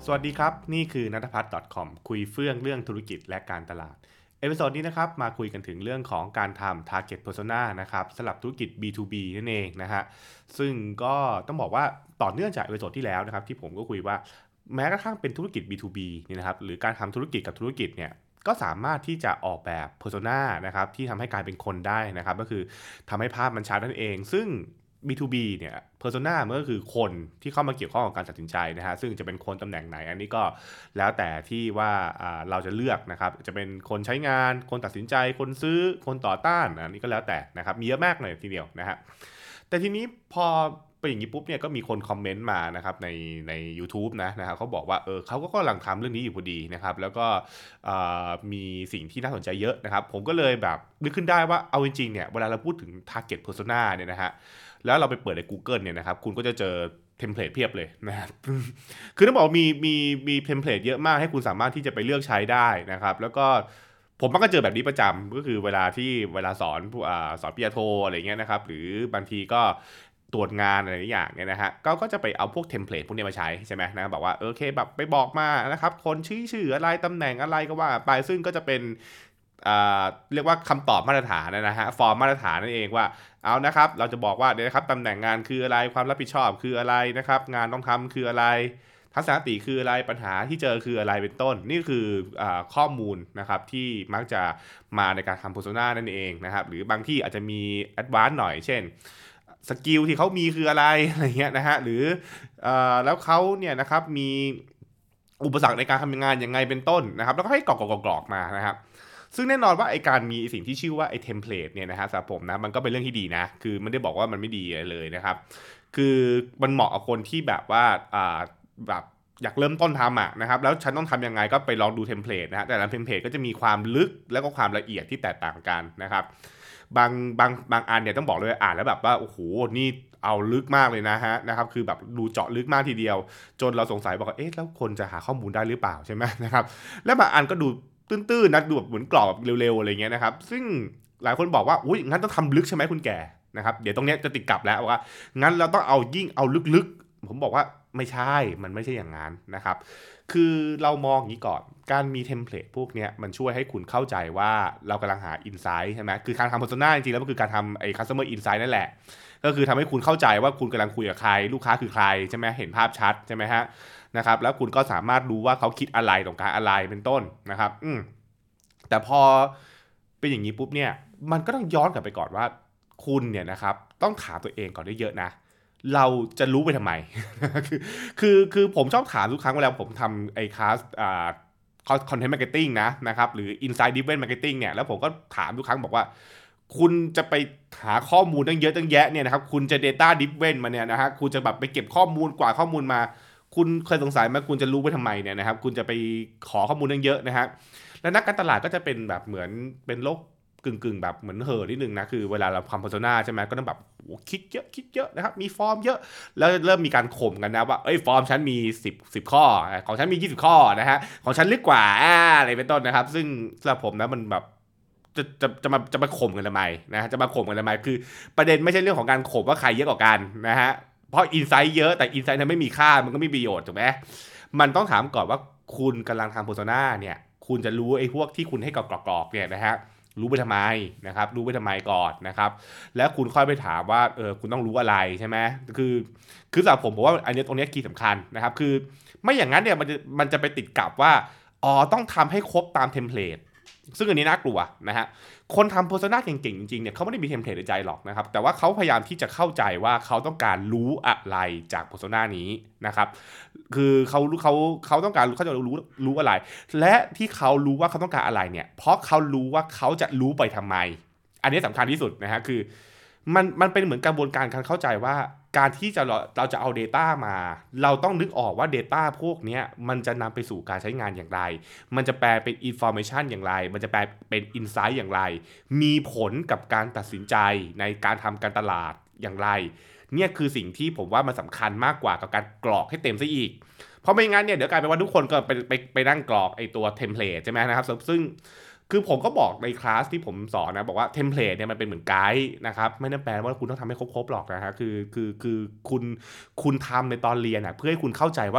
สวัสดีครับนี่คือนัทพัฒน์ .com คุยเฟื่องเรื่องธุรกิจและการตลาดเอพิโซดนี้นะครับมาคุยกันถึงเรื่องของการทำ Target Persona นะครับสำหรับธุรกิจ B2B นั่นเองนะฮะซึ่งก็ต้องบอกว่าต่อเนื่องจากเอพิโซดที่แล้วนะครับที่ผมก็คุยว่าแม้กระทั่งเป็นธุรกิจ B2B นี่นะครับหรือการทำธุรกิจกับธุรกิจเนี่ยก็สามารถที่จะออกแบบ Persona นะครับที่ทำให้กลายเป็นคนได้นะครับก็คือทำให้ภาพมันชัดนั่นเองซึ่ง B2B เนี่ย Persona มันก็คือคนที่เข้ามาเกี่ยวข้องกับการตัดสินใจนะฮะซึ่งจะเป็นคนตำแหน่งไหนอันนี้ก็แล้วแต่ที่ว่าเราจะเลือกนะครับจะเป็นคนใช้งานคนตัดสินใจคนซื้อคนต่อต้านอันนี้ก็แล้วแต่นะครับมีเยอะมากเลยทีเดียวนะฮะแต่ทีนี้พอเป็นอย่างนี้ปุ๊บเนี่ยก็มีคนคอมเมนต์มานะครับใน YouTube นะครับเขาบอกว่าเขาก็กำลังทำเรื่องนี้อยู่พอดีนะครับแล้วก็มีสิ่งที่น่าสนใจเยอะนะครับผมก็เลยแบบนึกขึ้นได้ว่าเอาจริงๆเนี่ยเวลาเราพูดถึง target persona เนี่ยนะฮะแล้วเราไปเปิดใน Google เนี่ยนะครับคุณก็จะเจอเทมเพลตเพียบเลยนะครับคือต้องบอกมีเทมเพลตเยอะมากให้คุณสามารถที่จะไปเลือกใช้ได้นะครับแล้วก็ผมมักจะเจอแบบนี้ประจำก็คือเวลาสอนปริญญาโทอะไรเงี้ยนะครับหรือบางทีก็ตรวจงานอะไรอย่างเนี่ยนะฮะก็จะไปเอาพวกเทมเพลตพวกนี้มาใช้ใช่ไหมนะบอกว่าโอเคแบบไปบอกมานะครับคนชื่ออะไรตำแหน่งอะไรก็ว่าไปซึ่งก็จะเป็นเรียกว่าคำตอบมาตรฐานนะฮะฟอร์มมาตรฐานนั่นเองว่าเอานะครับเราจะบอกว่าเดี๋ยวนะครับตำแหน่งงานคืออะไรความรับผิดชอบคืออะไรนะครับงานต้องทำคืออะไรทัศนคติคืออะไรปัญหาที่เจอคืออะไรเป็นต้นนี่คือข้อมูลนะครับที่มักจะมาในการทำโ e ร s o n a นั่นเองนะครับหรือบางที่อาจจะมีแอดวานซ์หน่อยเช่นสกิลที่เขามีคืออะไรอะไรเงี้ยนะฮะหรือแล้วเขาเนี่ยนะครับมีอุปสรรคในการทำงานยังไงเป็นต้นนะครับแล้วก็ให้กรอกมานะครับซึ่งแน่นอนว่าไอการมีสิ่งที่ชื่อว่าไอเทมเพลตเนี่ยนะฮะสำหรับผมนะมันก็เป็นเรื่องที่ดีนะคือไม่ได้บอกว่ามันไม่ดีเลยนะครับคือมันเหมาะกับคนที่แบบว่าแบบอยากเริ่มต้นทำนะครับแล้วฉันต้องทำยังไงก็ไปลองดูเทมเพลตนะฮะแต่ละเทมเพลตก็จะมีความลึกแล้วก็ความละเอียดที่แตกต่างกันนะครับบางอันเนี่ยต้องบอกเลยอ่านแล้วแบบว่าโอ้โหนี่เอาลึกมากเลยนะครับคือแบบดูเจาะลึกมากทีเดียวจนเราสงสัยบอกว่าเอ๊ะแล้วคนจะหาข้อมูลได้หรือเปล่าใช่ไหมนะครับแล้วบางอันก็ดูตื้นๆนะดูแบบเหมือนกรอบเร็วๆอะไรเงี้ยนะครับซึ่งหลายคนบอกว่าอุ้ยงั้นต้องทำลึกใช่ไหมคุณแก่นะครับเดี๋ยวตรงเนี้ยจะติดกลับแล้วว่างั้นเราต้องเอายิ่งเอาลึกๆผมบอกว่าไม่ใช่มันไม่ใช่อย่างนั้นนะครับคือเรามองอย่างนี้ก่อนการมีเทมเพลตพวกเนี้ยมันช่วยให้คุณเข้าใจว่าเรากำลังหาอินไซต์ใช่ไหมคือการทำ persona จริงๆแล้วมันคือการทำไอ้ customer insight นั่นแหละก็คือทำให้คุณเข้าใจว่าคุณกำลังคุยกับใครลูกค้าคือใครใช่ไหมเห็นภาพชัดใช่ไหมฮะนะครับแล้วคุณก็สามารถรู้ว่าเขาคิดอะไรต้องการอะไรเป็นต้นนะครับแต่พอเป็นอย่างนี้ปุ๊บเนี่ยมันก็ต้องย้อนกลับไปก่อนว่าคุณเนี่ยนะครับต้องถามตัวเองก่อนได้เยอะนะเราจะรู้ไปทำไม คือคือผมชอบถามทุกครั้งเวลาผมทำไอ้คลาสคอนเทนต์มาร์เก็ตติ้งนะครับหรือ Insight Driven Marketing เนี่ยแล้วผมก็ถามทุกครั้งบอกว่าคุณจะไปหาข้อมูลตั้งเยอะตั้งแยะเนี่ยนะครับคุณจะ Data Driven มาเนี่ยนะฮะคุณจะแบบไปเก็บข้อมูลกว่าข้อมูลมาคุณเคยสงสัยไหมคุณจะรู้ไปทำไมเนี่ยนะครับคุณจะไปขอข้อมูลตั้งเยอะนะฮะแล้วนักการตลาดก็จะเป็นแบบเหมือนเป็นโรคกึ่งแบบเหมือนเห่อนิดนึงนะคือเวลาเราทำ persona ใช่ไหมก็ต้องแบบคิดเยอะนะครับมีฟอร์มเยอะแล้วเริ่มมีการข่มกันนะว่าเอ้ยฟอร์มฉันมี10ข้อของฉันมี20ข้อนะฮะของฉันลึกกว่าอะไรเป็นต้นนะครับซึ่งสำหรับผมนะมันแบบจะมาข่มกันทำไมนะฮะจะมาข่มกันทำไมคือประเด็นไม่ใช่เรื่องของการข่มว่าใครเยอะกว่ากันนะฮะเพราะอินไซต์เยอะแต่อินไซต์นั้นไม่มีค่ามันก็ไม่มีประโยชน์ถูกไหมมันต้องถามก่อนว่าคุณกำลังทำโฆษณาเนี่ยคุณจะรู้ไอ้พวกที่คุณให้กรอกๆเนี่ยนะฮะรู้ไปทำไมนะครับรู้ไปทำไมก่อนนะครับแล้วคุณค่อยไปถามว่าคุณต้องรู้อะไรใช่ไหมคือคือสำหรับผมว่าอันนี้ตรงนี้คีย์สำคัญนะครับคือไม่อย่างนั้นเนี่ยมันจะไปติดกับว่าอ๋อต้องทำให้ครบตามเทมเพลตซึ่งอันนี้น่ากลัวนะฮะคนทำโฆษณาเก่งๆจริงๆเนี่ยเขาไม่ได้มีเทมเพลตในใจหรอกนะครับแต่ว่าเขาพยายามที่จะเข้าใจว่าเขาต้องการรู้อะไรจากโฆษณานี้นะครับคือเขาต้องการเขาจะรู้อะไรและที่เขารู้ว่าเขาต้องการอะไรเนี่ยเพราะเขารู้ว่าเขาจะรู้ไปทำไมอันนี้สำคัญที่สุดนะฮะคือมันเป็นเหมือนกระบวนการเข้าใจว่าการที่เราจะเอา Data มาเราต้องนึกออกว่า Data พวกนี้มันจะนำไปสู่การใช้งานอย่างไรมันจะแปลเป็น Information อย่างไรมันจะแปลเป็น Insight อย่างไรมีผลกับการตัดสินใจในการทำการตลาดอย่างไรเนี่ยคือสิ่งที่ผมว่ามันสำคัญมากกว่ากับการกรอกให้เต็มซะอีกเพราะไม่งั้นเนี่ยเดี๋ยวกลายเป็นว่าทุกคนก็ไปนั่งกรอกไอตัวเทมเพลตใช่ไหมนะครับซึ่งคือผมก็บอกในคลาสที่ผมสอนนะบอกว่าเทมเพลตเนี่ยมันเป็นเหมือนไกด์นะครับไม่ได้แปลว่าคุณต้องทำให้ครบๆหรอกนะฮะคือคุณทำในตอนเรียนเพื่อให้คุณเข้าใจว่า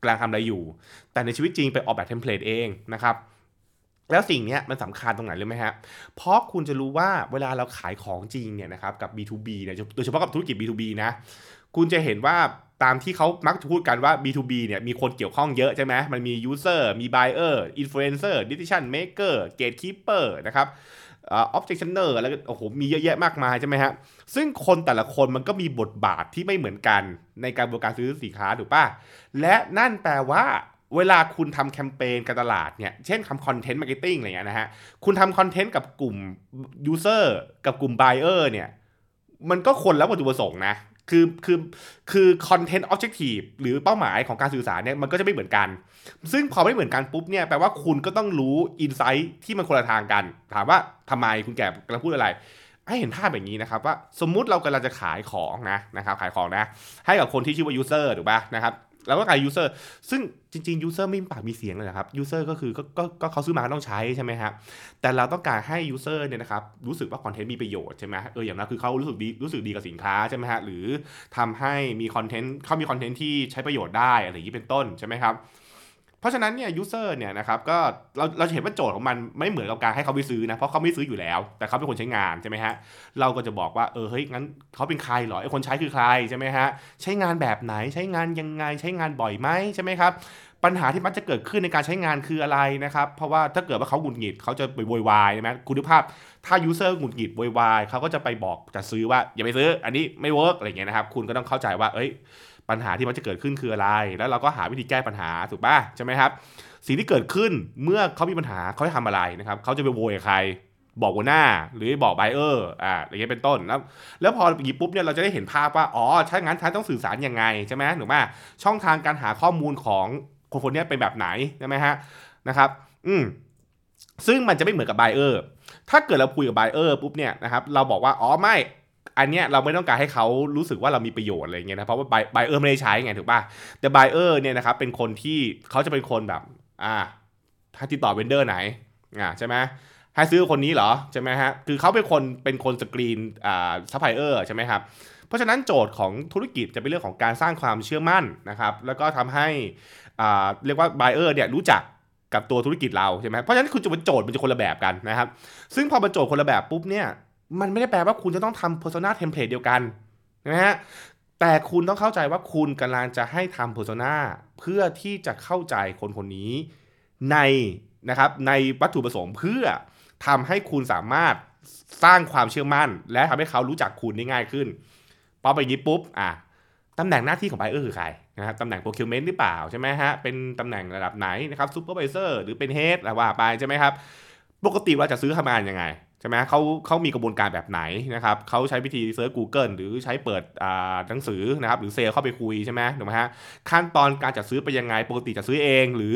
กำลังทำอะไรอยู่แต่ในชีวิตจริงไปออกแบบเทมเพลตเองนะครับแล้วสิ่งนี้มันสำคัญตรงไหนรู้ไหมฮะเพราะคุณจะรู้ว่าเวลาเราขายของจริงเนี่ยนะครับกับ B2B เนี่ยโดยเฉพาะกับธุรกิจ B2B นะคุณจะเห็นว่าตามที่เขามักจะพูดกันว่า B2B เนี่ยมีคนเกี่ยวข้องเยอะใช่ไหมมันมี User มี Buyer Influencer Decision Maker Gatekeeper นะครับobjectioner แล้วก็โอ้โหมีเยอะแยะมากมายใช่ไหมฮะซึ่งคนแต่ละคนมันก็มีบทบาทที่ไม่เหมือนกันในการบริการซื้อสินค้าถูกป่ะและนั่นแปลว่าเวลาคุณทำแคมเปญการตลาดเนี่ยเช่นทำคอนเทนต์มาร์เก็ตติ้งอะไรเงี้ยนะฮะคุณทำคอนเทนต์กับกลุ่ม user กับกลุ่ม buyer เนี่ยมันก็คนละวัตถุประสงค์นะคือคอนเทนต์ออบเจกตีฟหรือเป้าหมายของการสื่อสารเนี่ยมันก็จะไม่เหมือนกันซึ่งพอไม่เหมือนกันปุ๊บเนี่ยแปลว่าคุณก็ต้องรู้อินไซต์ที่มันคนละทางกันถามว่าทำไมคุณแก่กำลังพูดอะไรให้เห็นภาพอย่างนี้นะครับว่าสมมุติเรากำลังจะขายของนะครับขายของนะให้กับคนที่ชื่อว่า user ถูกป่ะนะครับเราก็ขาย user ซึ่งจริงๆ user ไม่มีปากมีเสียงเลยนะครับ user ก็คือก็เขาซื้อมาต้องใช้ใช่ไหมครับแต่เราต้องการให้ user เนี่ยนะครับรู้สึกว่าคอนเทนต์มีประโยชน์ใช่ไหมอย่างนั้นคือเขารู้สึกดีกับสินค้าใช่ไหมฮะหรือทำให้มีคอนเทนต์เขามีคอนเทนต์ที่ใช้ประโยชน์ได้อะไรอย่างนี้เป็นต้นใช่ไหมครับเพราะฉะนั้นเนี่ย user เนี่ยนะครับก็เราจะเห็นว่าโจทย์ของมันไม่เหมือนกับการให้เขาไปซื้อนะเพราะเขาไม่ซื้ออยู่แล้วแต่เขาเป็นคนใช้งานใช่ไหมฮะเราก็จะบอกว่าเฮ้ยงั้นเขาเป็นใครเหรอไอ้คนใช้คือใครใช่ไหมฮะใช้งานแบบไหนใช้งานยังไงใช้งานบ่อยไหมใช่ไหมครับปัญหาที่มักจะเกิดขึ้นในการใช้งานคืออะไรนะครับเพราะว่าถ้าเกิดว่าเขาหงุดหงิดเขาจะไปโวยวายใช่ไหมคุณภาพถ้า user หงุดหงิดโวยวายเขาก็จะไปบอกจะซื้อว่าอย่าไปซื้ออันนี้ไม่เวิร์กอะไรเงี้ยนะครับคุณก็ต้องเข้าใจว่าปัญหาที่มันจะเกิดขึ้นคืออะไรแล้วเราก็หาวิธีแก้ปัญหาถูกป่ะใช่ไหมครับสิ่งที่เกิดขึ้นเมื่อเขามีปัญหาเขาจะทำอะไรนะครับเขาจะไปโวยกับใครบอกหัวหน้าหรือบอกไบเออร์อะไรเงี้ยเป็นต้นแล้วพออย่างนี้ปุ๊บเนี่ยเราจะได้เห็นภาพว่าถ้างั้นท่านต้องสื่อสารยังไงใช่ไหมถูกป่ะช่องทางการหาข้อมูลของคนนี้เป็นแบบไหนใช่ไหมฮะนะครับซึ่งมันจะไม่เหมือนกับไบเออร์ถ้าเกิดเราคุยกับไบเออร์ปุ๊บเนี่ยนะครับเราบอกว่าไม่อันเนี้ยเราไม่ต้องการให้เขารู้สึกว่าเรามีประโยชน์อะไรเงี้ยนะเพราะว่าไบเออร์ไม่ได้ใช้ไงถูกป่ะแต่ไบเออร์เนี่ยนะครับเป็นคนที่เขาจะเป็นคนแบบถ้าติดต่อเวนเดอร์ไหนใช่ไหมให้ซื้อคนนี้เหรอใช่ไหมฮะคือเขาเป็นคนสกรีนซัพพลายเออร์ใช่ไหมครับเพราะฉะนั้นโจทย์ของธุรกิจจะเป็นเรื่องของการสร้างความเชื่อมั่นนะครับแล้วก็ทำให้เรียกว่าไบเออร์เนี่ยรู้จักกับตัวธุรกิจเราใช่ไหมเพราะฉะนั้นคุณจะเป็นโจทย์มันจะคนละแบบกันนะครับซึ่งพอเป็นโจทย์คนละแบบปุ๊บเนี่ยมันไม่ได้แปลว่าคุณจะต้องทำ persona template เดียวกันนะฮะแต่คุณต้องเข้าใจว่าคุณกำลังจะให้ทำ persona เพื่อที่จะเข้าใจคนคนนี้ในนะครับในวัตถุประสงค์เพื่อทำให้คุณสามารถสร้างความเชื่อมั่นและทำให้เขารู้จักคุณได้ง่ายขึ้นพอไปอย่างนี้ปุ๊บตำแหน่งหน้าที่ของ buyer คือใครนะครับตำแหน่ง procurement หรือเปล่าใช่ไหมฮะเป็นตำแหน่งระดับไหนนะครับ supervisor หรือเป็น head อะไรว่าไปใช่ไหมครับปกติเราจะซื้อทำงานยังไงใช่ไหมเขามีกระบวนการแบบไหนนะครับเขาใช้วิธีเซิร์ช Google หรือใช้เปิดหนังสือนะครับหรือเซลล์เข้าไปคุยใช่ไหมถูกไหมฮะขั้นตอนการจัดซื้อไปยังไงปกติจะซื้อเองหรือ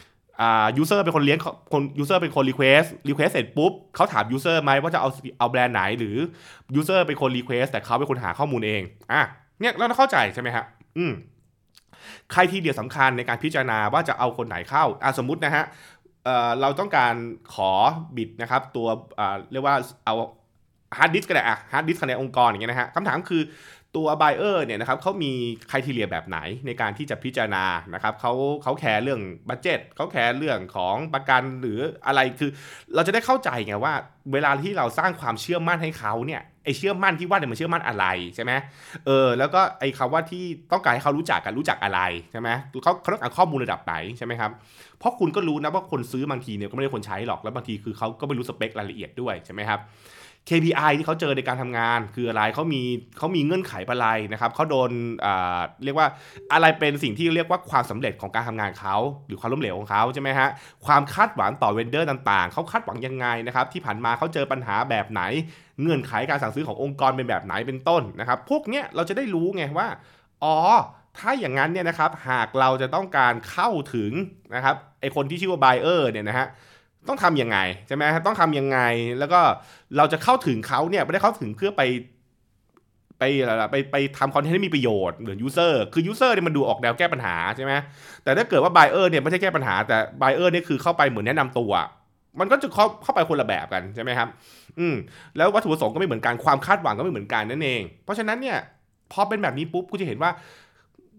user เป็นคนเลี้ยงคน user เป็นคน request เสร็จปุ๊บเขาถาม user ไหมว่าจะเอาแบรนด์ไหนหรือ user เป็นคน request แต่เขาเป็นคนหาข้อมูลเองเนี่ยเราต้องเข้าใจใช่ไหมฮะใครที่เดียวสำคัญในการพิจารณาว่าจะเอาคนไหนเข้าสมมุตินะฮะเราต้องการขอบิดนะครับตัวเรียกว่าเอาฮาร์ดดิสก์ก็ได้ฮาร์ดดิสก์ในองค์กรอย่างเงี้ยนะฮะคำถามคือตัว buyer เนี่ยนะครับเขามีไครทีเรียแบบไหนในการที่จะพิจารณานะครับเขาแคร์เรื่องบัดเจ็ตเขาแคร์เรื่องของประกันหรืออะไรคือเราจะได้เข้าใจไงว่าเวลาที่เราสร้างความเชื่อมั่นให้เขาเนี่ยไอเชื่อมั่นที่ว่าเนี่ยมันเชื่อมั่นอะไรใช่ไหมแล้วก็ไอคำว่าที่ต้องการให้เขารู้จักอะไรใช่ไหมเขาต้องการข้อมูลระดับไหนใช่ไหมครับเพราะคุณก็รู้นะว่าคนซื้อบางทีเนี่ยก็ไม่ได้คนใช้หรอกแล้วบางทีคือเขาก็ไม่รู้สเปครายละเอียดด้วยใช่ไหมครับ KPI ที่เขาเจอในการทำงานคืออะไรเขามีเงื่อนไขอะไรนะครับเขาโดนเรียกว่าอะไรเป็นสิ่งที่เรียกว่าความสำเร็จของการทำงานเขาหรือความล้มเหลวของเขาใช่ไหมฮะความคาดหวังต่อเวนเดอร์ต่างๆเขาคาดหวังยังไงนะครับที่ผ่านมาเขาเจอปัญหาแบบไหนเงื่อนไขการสั่งซื้อขององค์กรเป็นแบบไหนเป็นต้นนะครับพวกเนี้ยเราจะได้รู้ไงว่าถ้าอย่างนั้นเนี่ยนะครับหากเราจะต้องการเข้าถึงนะครับไอคนที่ชื่อว่า buyer เนี่ยนะฮะต้องทำยังไงใช่ไหมต้องทำยังไงแล้วก็เราจะเข้าถึงเขาเนี่ยไม่ได้เข้าถึงเพื่อไปทำคอนเทนต์ที่มีประโยชน์เหมือนยูเซอร์คือยูเซอร์เนี่ยมันดูออกแนวแก้ปัญหาใช่ไหมแต่ถ้าเกิดว่า buyer เนี่ยไม่ใช่แก้ปัญหาแต่ buyer เนี่ยคือเข้าไปเหมือนแนะนำตัวมันก็จะเข้าไปคนละแบบกันใช่ไหมครับแล้ววัตถุประสงค์ก็ไม่เหมือนกันความคาดหวังก็ไม่เหมือนกันนั่นเองเพราะฉะนั้นเนี่ยพอเป็นแบบนี้ปุ๊บคุณจะเห็นว่า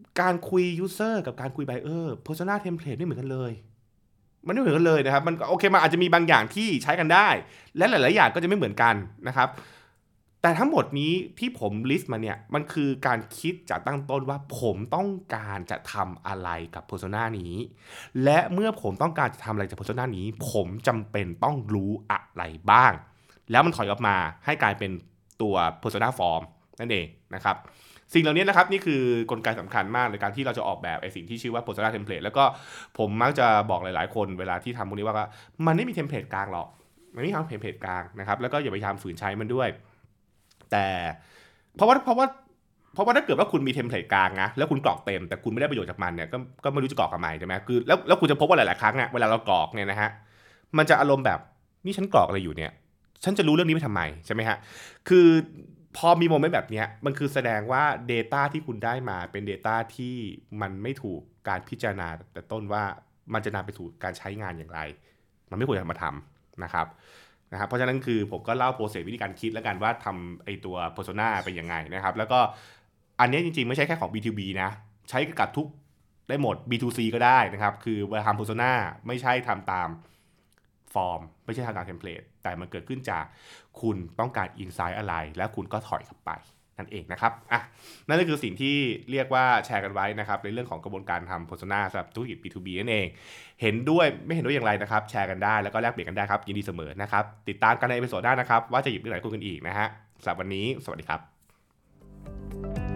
การคุย user กับการคุย buyer persona template ไม่เหมือนกันเลยมันไม่เหมือนกันเลยนะครับมันโอเคมันอาจจะมีบางอย่างที่ใช้กันได้และหลายๆอย่างก็จะไม่เหมือนกันนะครับแต่ทั้งหมดนี้ที่ผมลิสต์มาเนี่ยมันคือการคิดจากตั้งต้นว่าผมต้องการจะทำอะไรกับ persona นี้และเมื่อผมต้องการจะทำอะไรกับ persona นี้ผมจำเป็นต้องรู้อะไรบ้างแล้วมันถอยออกมาให้กลายเป็นตัว persona form นั่นเองนะครับสิ่งเหล่านี้นะครับนี่คือกลไกสำคัญมากในการที่เราจะออกแบบไอ้สิ่งที่ชื่อว่า persona template แล้วก็ผมมักจะบอกหลายๆคนเวลาที่ทำพวกนี้ว่ามันไม่มีเทมเพลตกลางหรอกมันไม่มีเทมเพลตกลางนะครับแล้วก็อย่าไปพยายามฝืนใช้มันด้วยแต่เพราะว่าถ้าเกิดว่าคุณมีเทมเพลตกลางนะแล้วคุณกรอกเต็มแต่คุณไม่ได้ประโยชน์จากมันเนี่ยก็ไม่รู้จะกรอกทำไมใช่ไหมคือแล้วคุณจะพบว่าหลายๆครั้งเนี่ยเวลาเรากรอกเนี่ยนะฮะมันจะอารมณ์แบบนี่ฉันกรอกอะไรอยู่เนี่ยฉันจะรู้เรื่องนี้ไปทำไมใช่ไหมฮะคือพอมีโมเมนต์แบบนี้มันคือแสดงว่า Data ที่คุณได้มาเป็น Data ที่มันไม่ถูกการพิจารณาแต่ต้นว่ามันจะนำไปสู่การใช้งานอย่างไร มันไม่ควรจะมาทำนะครับเพราะฉะนั้นคือผมก็เล่าโปรเซสวิธีการคิดแล้วกันว่าทำไอตัว persona เป็นยังไงนะครับแล้วก็อันนี้จริงๆไม่ใช่แค่ของ B2B นะใช้กับทุกได้หมด B2C ก็ได้นะครับคือเวลาทำ persona ไม่ใช่ทำตามฟอร์มไม่ใช่ทำตามเทมเพลตแต่มันเกิดขึ้นจากคุณต้องการ insight อะไรแล้วคุณก็ถอยกลับไปนั่นเองนะครับนั่นก็คือสิ่งที่เรียกว่าแชร์กันไว้นะครับในเรื่องของกระบวนการทำ persona สำหรับธุรกิจ B2B นั่นเองเห็นด้วยไม่เห็นด้วยอย่างไรนะครับแชร์กันได้แล้วก็แลกเปลี่ยนกันได้ครับยินดีเสมอนะครับติดตามกันในเอพิโซดหน้านะครับว่าจะหยิบเรื่องไหนคุยกันอีกนะฮะสำหรับวันนี้สวัสดีครับ